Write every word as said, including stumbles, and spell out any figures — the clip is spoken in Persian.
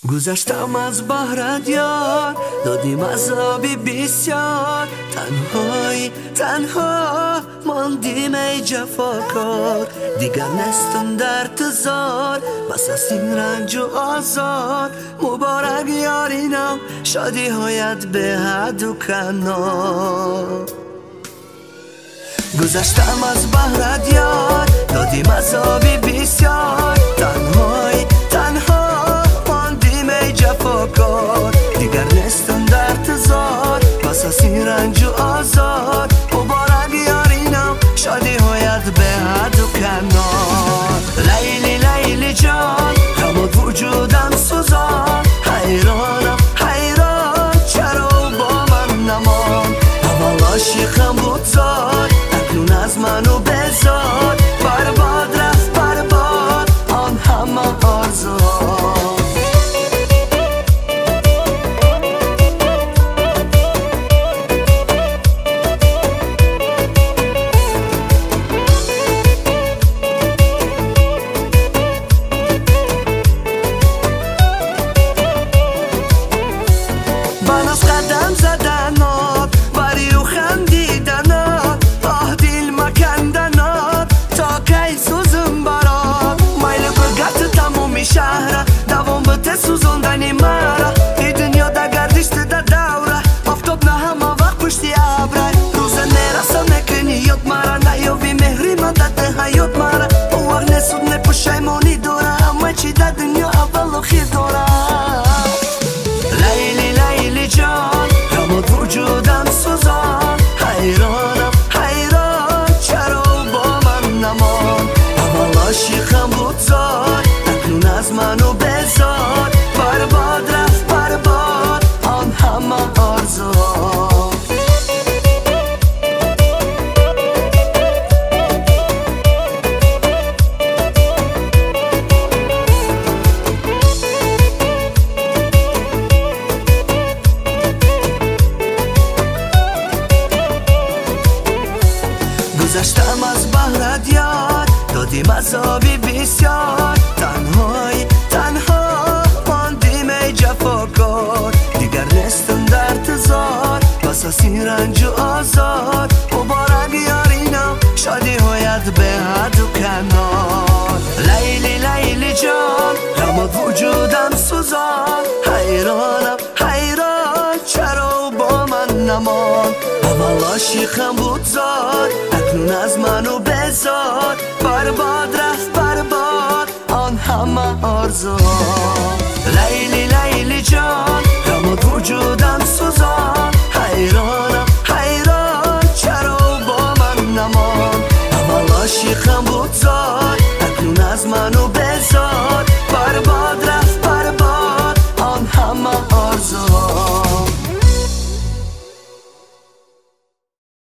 گذشتم از بحرت یار، دادیم عذابی بسیار. تنهایی تنها ماندیم ای جفاکار، دیگر نستم در تزار بس از این رنج و آزار. مبارک یارینم شادی هایت به حد و کنار. گذشتم از بحرت یار، دادیم عذابی بسیار. تنهایی تنها ماندیم ای جفاکار، دیگر نستم در تزار بس از این رنج و آزار. مبارک یارینم شادی هایت به حد و کنار. لیلی لیلی جان همه وجودم سوزان، حیرانم حیران چرا با من نمان. اول عاشقم بود زار، اکنون از منو بزار. برباد رفت برباد آن همه آرزوها. من از قدم زدنات بری و خندیدنات، آه دیل مکندنات تا کی سوزم برات. مایل بگرد تمومی شهره دوام بته سوزندنی مرا. ای دنیا دا گردشت دا دوره آفتاب نه همه وقت پشتی ابره. روز نرسم نکنی یاد مرا، نیابی مهری من ده حیات مرا. او وقت نسود نپشیمانی دوره، همه چی دا دنیا اول و خیر دوره. لیلی لیلی جان همه وجودم سوزان، حیرانم حیران چرا با من نمان. اول عاشقم بود زار، اکنون از منو بزار. برباد رفت برباد آن همه آرزوها. گذشتم از بحرت یار، دادیم عذابی بسیار. تنهایی تنها ماندیم ای جفاکار، دیگر نستم در تزار بس از این رنج و آزار. مبارک یارینم شادی هایت به حد و کنار. لیلی لیلی جان همه وجودم سوزان، حیرانم حیران چرا با من نمان. اول عاشقم بود زار، اکنون از منو بزار. برباد رفت برباد آن همه آرزوها. لیلی لیلی جان همه وجودم سوزان، حیرانم حیران چرا با من نمان. اول عاشقم بود زار، اکنون از منو بزار. برباد رفت برباد آن همه